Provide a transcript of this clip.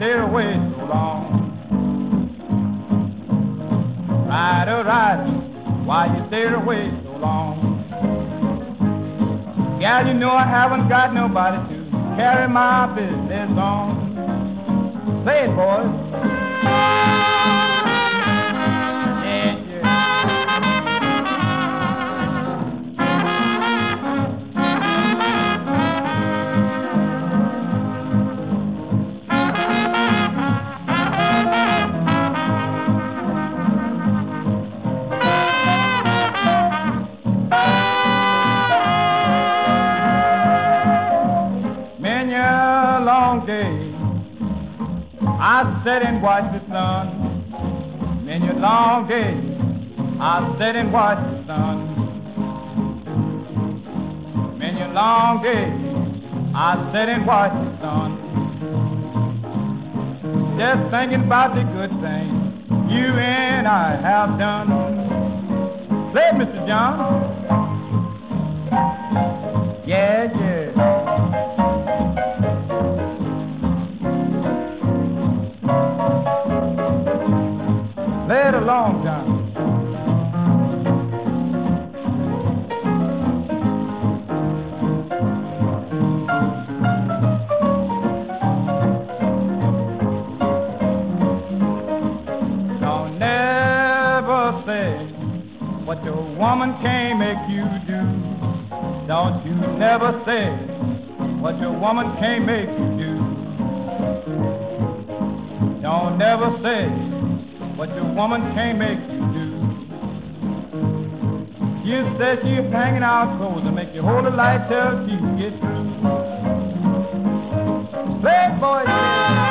stayed away so long? Rider, rider, why you stayed away so long? Gal, you know I haven't got nobody to carry my business on. Play it, boys. Yeah, yeah. Many a long day I sat and watched the sun. Many a long day I sat and watched the sun. Many a long day I sat and watched the sun. Just thinking about the good things you and I have done. Play it, Mr. John. Yeah, yeah. Play it along, John. Don't never say what your woman can't make you do. Don't you never say what your woman can't make you do. Don't never say what your woman can't make you do. You said she's hanging out clothes to make you hold the light till she gets through. Play it, boys.